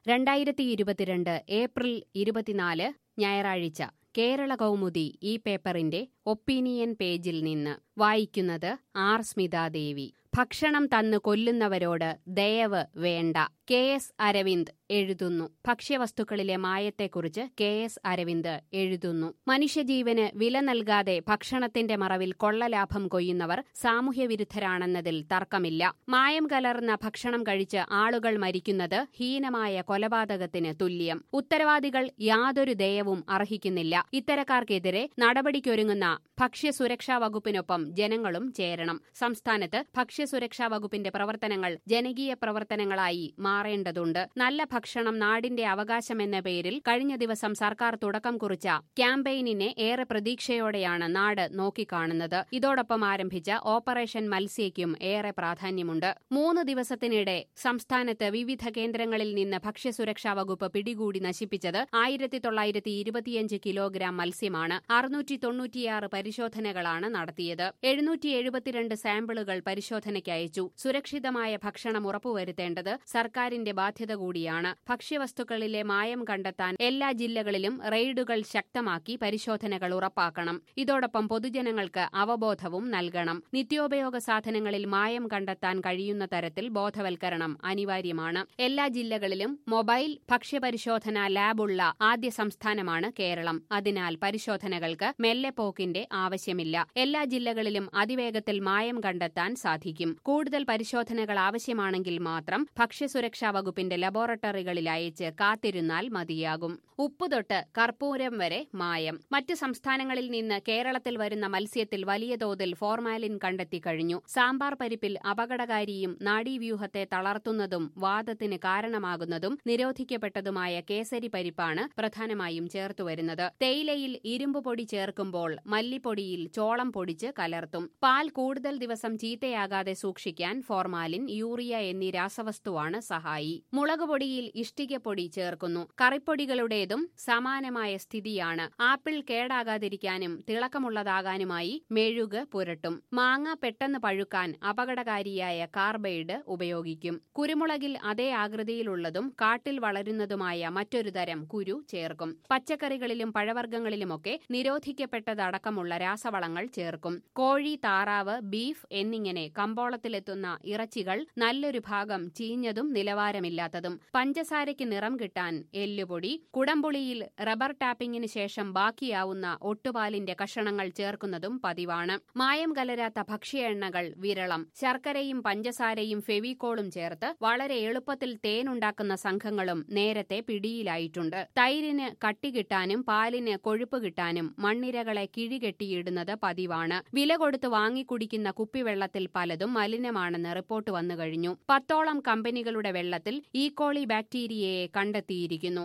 2022 April 24 ഞായറാഴ്ച കേരള കൗമുദി ഈ പേപ്പറിന്റെ ഒപ്പീനിയൻ പേജിൽ നിന്ന് വായിക്കുന്നത് ആർ സ്മിതാദേവി. ഭക്ഷണം തന്നു കൊല്ലുന്നവരോട് ദയവ് വേണ്ട. KS അരവിന്ദ് എഴുതുന്നു. ഭക്ഷ്യവസ്തുക്കളിലെ മായത്തെക്കുറിച്ച് KS അരവിന്ദ് എഴുതുന്നു. മനുഷ്യജീവന് വില നൽകാതെ ഭക്ഷണത്തിന്റെ മറവിൽ കൊള്ളലാഭം കൊയ്യുന്നവർ സാമൂഹ്യവിരുദ്ധരാണെന്നതിൽ തർക്കമില്ല. മായം കലർന്ന ഭക്ഷണം കഴിച്ച് ആളുകൾ മരിക്കുന്നത് ഹീനമായ കൊലപാതകത്തിന് തുല്യം. ഉത്തരവാദികൾ യാതൊരു ദയവും അർഹിക്കുന്നില്ല. ഇത്തരക്കാർക്കെതിരെ നടപടിക്കൊരുങ്ങുന്ന ഭക്ഷ്യസുരക്ഷാ വകുപ്പിനൊപ്പം ജനങ്ങളും ചേരണം. സംസ്ഥാനത്ത് ഭക്ഷ്യസുരക്ഷാ വകുപ്പിന്റെ പ്രവർത്തനങ്ങൾ ജനകീയ പ്രവർത്തനങ്ങളായി മാറേണ്ടതുണ്ട്. നല്ല ഭക്ഷണം നാടിന്റെ അവകാശമെന്ന പേരിൽ കഴിഞ്ഞ ദിവസം സർക്കാർ തുടക്കം കുറിച്ച ക്യാമ്പയിനിനെ ഏറെ പ്രതീക്ഷയോടെയാണ് നാട് നോക്കിക്കാണുന്നത്. ഇതോടൊപ്പം ആരംഭിച്ച ഓപ്പറേഷൻ മത്സ്യയ്ക്കും ഏറെ പ്രാധാന്യമുണ്ട്. 3 ദിവസത്തിനിടെ സംസ്ഥാനത്ത് വിവിധ കേന്ദ്രങ്ങളിൽ നിന്ന് ഭക്ഷ്യസുരക്ഷാ വകുപ്പ് പിടികൂടി നശിപ്പിച്ചത് 1925 കിലോഗ്രാം മത്സ്യമാണ്. 696 പരിശോധനകളാണ് നടത്തിയത്. 772 സാമ്പിളുകൾ പരിശോധനയ്ക്ക് അയച്ചു. സുരക്ഷിതമായ ഭക്ഷണം ഉറപ്പുവരുത്തേണ്ടത് സർക്കാരിന്റെ ബാധ്യത കൂടിയാണ്. ഭക്ഷ്യവസ്തുക്കളിലെ മായം കണ്ടെത്താൻ എല്ലാ ജില്ലകളിലും റെയ്ഡുകൾ ശക്തമാക്കി പരിശോധനകൾ ഉറപ്പാക്കണം. ഇതോടൊപ്പം പൊതുജനങ്ങൾക്ക് അവബോധവും നൽകണം. നിത്യോപയോഗ സാധനങ്ങളിൽ മായം കണ്ടെത്താൻ കഴിയുന്ന തരത്തിൽ ബോധവൽക്കരണം അനിവാര്യമാണ്. എല്ലാ ജില്ലകളിലും മൊബൈൽ ഭക്ഷ്യപരിശോധനാ ലാബുള്ള ആദ്യ സംസ്ഥാനമാണ് കേരളം. അതിനാൽ പരിശോധനകൾക്ക് മെല്ലെപ്പോക്കിന്റെ ആവശ്യമില്ല. എല്ലാ ജില്ലകളിലും അതിവേഗത്തിൽ മായം കണ്ടെത്താൻ സാധിക്കും. കൂടുതൽ പരിശോധനകൾ ആവശ്യമാണെങ്കിൽ മാത്രം ഭക്ഷ്യസുരക്ഷാ വകുപ്പിന്റെ ലബോറട്ടറികളിൽ അയച്ച് കാത്തിരുന്നാൽ മതിയാകും. ഉപ്പ് തൊട്ട് കർപ്പൂരം വരെ മായം. മറ്റ് സംസ്ഥാനങ്ങളിൽ നിന്ന് കേരളത്തിൽ വരുന്ന മത്സ്യത്തിൽ വലിയ തോതിൽ ഫോർമാലിൻ കണ്ടെത്തിക്കഴിഞ്ഞു. സാമ്പാർ പരിപ്പിൽ അപകടകാരിയും നാഡീവ്യൂഹത്തെ തളർത്തുന്നതും വാതത്തിന് കാരണമാകുന്നതും നിരോധിക്കപ്പെട്ടതുമായ കേസരി പരിപ്പാണ് പ്രധാനമായും ചേർത്തുവരുന്നത്. തേയിലയിൽ ഇരുമ്പ് പൊടി ചേർക്കുമ്പോൾ മല്ലിപ്പൊടിയിൽ ചോളം പൊടിച്ച് കലർത്തും. പാൽ കൂടുതൽ ദിവസം ചീത്തയാകാതെ സൂക്ഷിക്കാൻ ഫോർമാലിൻ, യൂറിയ എന്നീ രാസവസ്തുവാണ് സഹായി. മുളകുപൊടിയിൽ ഇഷ്ടികപ്പൊടി ചേർക്കുന്നു. കറിപ്പൊടികളുടേതും സമാനമായ സ്ഥിതിയാണ്. ആപ്പിൾ കേടാകാതിരിക്കാനും തിളക്കമുള്ളതാകാനുമായി മെഴുക് പുരട്ടും. മാങ്ങ പെട്ടെന്ന് പഴുക്കാൻ അപകടകാരിയായ കാർബൈഡ് ഉപയോഗിക്കും. കുരുമുളകിൽ അതേ ആകൃതിയിലുള്ളതും കാട്ടിൽ വളരുന്നതുമായ മറ്റൊരു തരം കുരു ചേർക്കും. പച്ചക്കറികളിലും പഴവർഗ്ഗങ്ങളിലുമൊക്കെ നിരോധിക്കപ്പെട്ടതടക്കമുള്ള രാസവളങ്ങൾ ചേർക്കും. കോഴി, താറാവ്, ബീഫ് എന്നിങ്ങനെ കമ്പോളത്തിലെത്തുന്ന ഇറച്ചികൾ നല്ലൊരു ഭാഗം ചീഞ്ഞതും നിലവാരമില്ലാത്തതും. പഞ്ചസാരയ്ക്ക് നിറം കിട്ടാൻ എല്ലുപൊടി, കുടംപുളിയിൽ റബ്ബർ ടാപ്പിംഗിന് ശേഷം ബാക്കിയാവുന്ന ഒട്ടുപാലിന്റെ കഷണങ്ങൾ ചേർക്കുന്നതും പതിവാണ്. മായം കലരാത്ത ഭക്ഷ്യ എണ്ണകൾ വിരളം. ശർക്കരയും പഞ്ചസാരയും ഫെവിക്കോളും ചേർത്ത് വളരെ എളുപ്പത്തിൽ തേനുണ്ടാക്കുന്ന സംഘങ്ങളും നേരത്തെ പിടിയിലായിട്ടുണ്ട്. തൈരിന് കട്ടി കിട്ടാനും പാലിന് കൊഴുപ്പ് കിട്ടാനും മണ്ണിരകളെ കിഴികെട്ടിയിടുന്നത് പതിവാണ്. വില കൊടുത്ത് വാങ്ങിക്കുടിക്കുന്ന കുപ്പിവെള്ളത്തിൽ പലതും മലിനമാണെന്ന് റിപ്പോർട്ട് വന്നുകഴിഞ്ഞു. 10ഓളം കമ്പനികളുടെ വെള്ളത്തിൽ ഈക്കോളി ബാക്ടീരിയയെ കണ്ടെത്തിയിരിക്കുന്നു.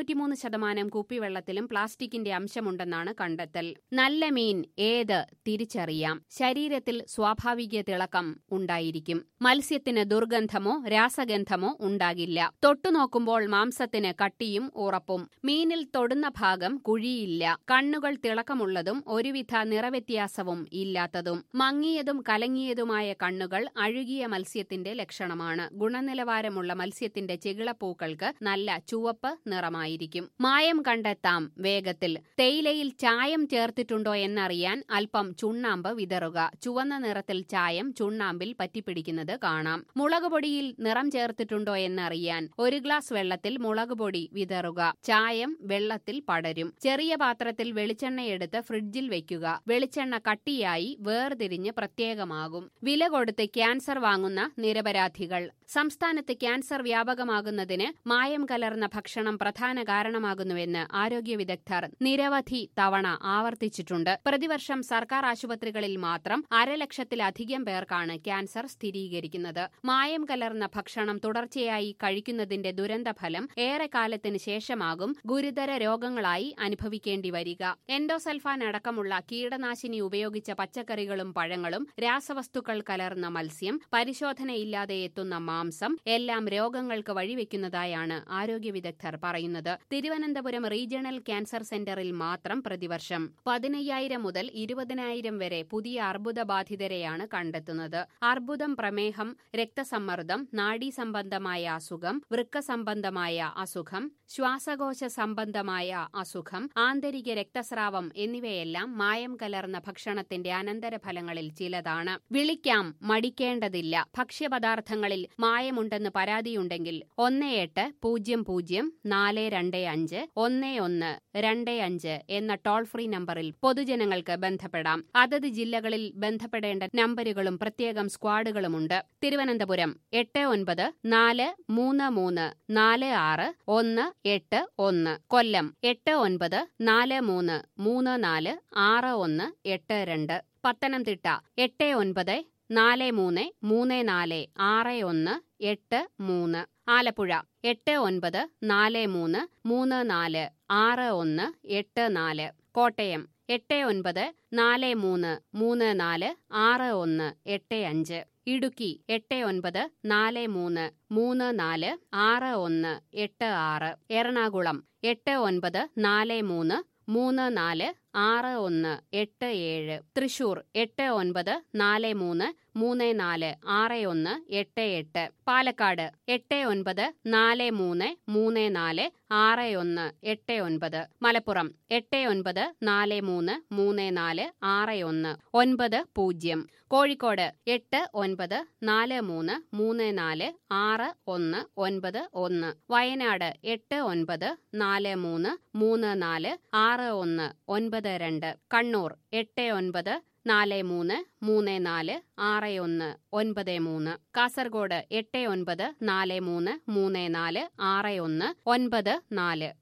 93% കുപ്പിവെള്ളത്തിലും പ്ലാസ്റ്റിക്കിന്റെ അംശമുണ്ടെന്നാണ് കണ്ടെത്തൽ. നല്ല മീൻ ഏത് തിരിച്ചറിയാം? ശരീരത്തിൽ സ്വാഭാവിക തിളക്കം ഉണ്ടായിരിക്കും. മത്സ്യത്തിന് ദുർഗന്ധമോ രാസഗന്ധമോ ഉണ്ടാകില്ല. തൊട്ടുനോക്കുമ്പോൾ മാംസത്തിന് കട്ടിയും ഉറപ്പും. മീനിൽ തൊടുന്ന ഭാഗം കുഴിയില്ല. കണ്ണുകൾ തിളക്കമുള്ളതും ഒരുവിധ നിറവ്യത്യാസവും ഇല്ലാത്തതും. മങ്ങിയതും കലങ്ങിയതുമായ കണ്ണുകൾ അഴുകിയ മത്സ്യത്തിന്റെ ലക്ഷണമാണ്. ഗുണനിലവാരമുള്ള മത്സ്യത്തിന്റെ ചെകിളപ്പൂക്കൾക്ക് നല്ല ചുവപ്പ് നിറമായിരിക്കും. മായം കണ്ടെത്താം വേഗത്തിൽ. തേയിലയിൽ ചായം ചേർത്തിട്ടുണ്ടോ എന്നറിയാൻ അല്പം ചുണ്ണാമ്പ് വിതറുക. ചുവന്ന നിറത്തിൽ ചായം ചുണ്ണാമ്പിൽ പറ്റിപ്പിടിക്കുന്നത് കാണാം. മുളകുപൊടിയിൽ നിറം ചേർത്തിട്ടുണ്ടോ എന്നറിയാൻ 1 ഗ്ലാസ് വെള്ളത്തിൽ മുളകുപൊടി വിതറുക. ചായം വെള്ളത്തിൽ പടരും. ചെറിയ പാത്രത്തിൽ വെളിച്ചെണ്ണയെടുത്ത് ഫ്രിഡ്ജിൽ വെക്കുക. വെളിച്ചെണ്ണ കട്ടിയായി വേർതിരിഞ്ഞ് പ്രത്യേകമാകും. വില കൊടുത്ത് ക്യാൻസർ വാങ്ങുന്ന നിരപരാധികൾ. സംസ്ഥാനത്ത് ക്യാൻസർ വ്യാപകമാകുന്നതിന് മായം കലർന്ന ഭക്ഷണം പ്രധാന കാരണമാകുന്നുവെന്ന് ആരോഗ്യ വിദഗ്ധർ നിരവധി തവണ ആവർത്തിച്ചിട്ടുണ്ട്. പ്രതിവർഷം സർക്കാർ ആശുപത്രികളിൽ മാത്രം 1,00,000-ലധികം പേർക്കാണ് ക്യാൻസർ സ്ഥിരീകരിക്കുന്നത്. മായം കലർന്ന ഭക്ഷണം തുടർച്ചയായി കഴിക്കുന്നതിന്റെ ദുരന്തഫലം ഏറെക്കാലത്തിന് ശേഷമാകും ഗുരുതര രോഗങ്ങളായി അനുഭവിക്കേണ്ടി വരിക. എൻഡോസൾഫാൻ അടക്കമുള്ള കീടനാശിനി ഉപയോഗിച്ച പച്ചക്കറികളും പഴങ്ങളും, രാസവസ്തുക്കൾ കലർന്ന മത്സ്യം, പരിശോധനയില്ലാതെ എത്തുന്ന മാംസം എല്ലാം രോഗങ്ങൾക്ക് വഴിവെക്കുന്ന വർദ്ധിക്കുന്നതായാണ് ആരോഗ്യ വിദഗ്ധർ പറയുന്നത്. തിരുവനന്തപുരം റീജിയണൽ ക്യാൻസർ സെന്ററിൽ മാത്രം പ്രതിവർഷം 15,000 മുതൽ 20,000 വരെ പുതിയ അർബുദബാധിതരെയാണ് കണ്ടെത്തുന്നത്. അർബുദം, പ്രമേഹം, രക്തസമ്മർദ്ദം, നാഡീസംബന്ധമായ അസുഖം, വൃക്ക സംബന്ധമായ അസുഖം, ശ്വാസകോശ സംബന്ധമായ അസുഖം, ആന്തരിക രക്തസ്രാവം എന്നിവയെല്ലാം മായം കലർന്ന ഭക്ഷണത്തിന്റെ അനന്തരഫലങ്ങളിൽ ചിലതാണ്. വിളിക്കാം, മടിക്കേണ്ടതില്ല. ഭക്ഷ്യപദാർത്ഥങ്ങളിൽ മായമുണ്ടെന്ന് പരാതിയുണ്ടെങ്കിൽ 1800-425-1125 എന്ന ടോൾ ഫ്രീ നമ്പറിൽ പൊതുജനങ്ങൾക്ക് ബന്ധപ്പെടാം. അതത് ജില്ലകളിൽ ബന്ധപ്പെടേണ്ട നമ്പരുകളും പ്രത്യേകം സ്ക്വാഡുകളുമുണ്ട്. തിരുവനന്തപുരം 8943464181, കൊല്ലം 8943346182, പത്തനംതിട്ട 8943346183, ആലപ്പുഴ 8943346184, കോട്ടയം 8943346185, ഇടുക്കി 8943346186, എറണാകുളം 8943346187, തൃശൂർ 8943346188, പാലക്കാട് 8943346189, മലപ്പുറം 8943346190, കോഴിക്കോട് 8943346191, വയനാട് 8943346192, കണ്ണൂർ 8943346193, കാസർഗോഡ് 8943346194.